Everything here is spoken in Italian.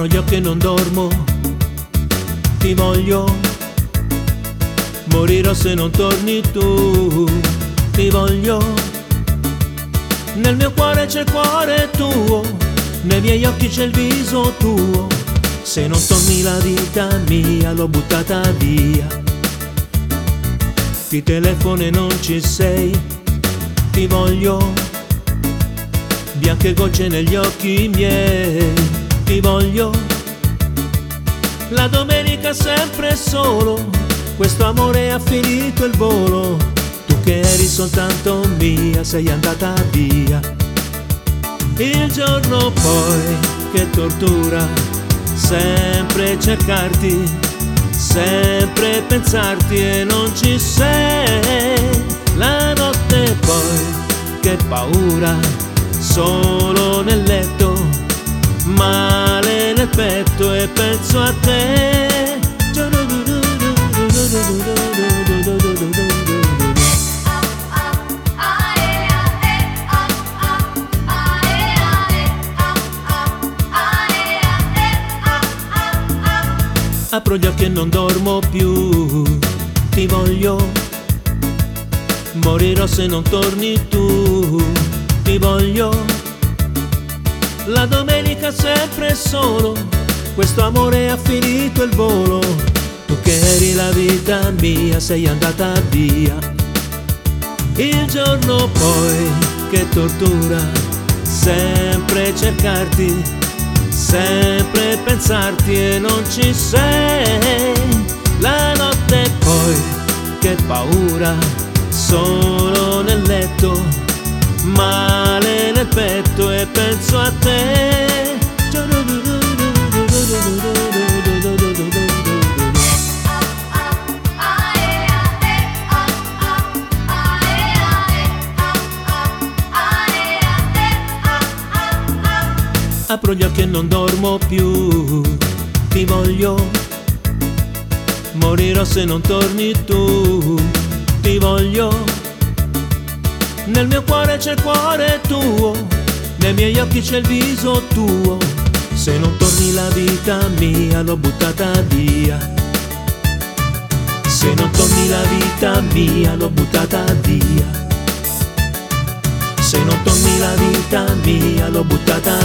Apro gli occhi e non dormo, ti voglio, morirò se non torni tu, ti voglio, nel mio cuore c'è il cuore tuo, nei miei occhi c'è il viso tuo, se non torni la vita mia l'ho buttata via, ti telefono e non ci sei, ti voglio, bianche gocce negli occhi miei, ti voglio, la domenica sempre solo, questo amore ha finito il volo, tu che eri soltanto mia sei andata via, il giorno poi che tortura, sempre cercarti, sempre pensarti e non ci sei, la notte poi che paura, solo nel letto, male nel petto e penso a te. Apro gli occhi e non dormo più, ti voglio, morirò se non torni tu, ti voglio, la domenica sempre solo, questo amore ha finito il volo, tu che eri la vita mia sei andata via, il giorno poi che tortura, sempre cercarti, sempre pensarti e non ci sei, la notte poi che paura, solo nel letto, male nel petto e penso a te. Apro gli occhi e non dormo più, ti voglio, morirò se non torni tu, ti voglio, nel mio cuore c'è il cuore tuo, nei miei occhi c'è il viso tuo, se non torni la vita mia l'ho buttata via, se non torni la vita mia l'ho buttata via, se non torni la vita mia l'ho buttata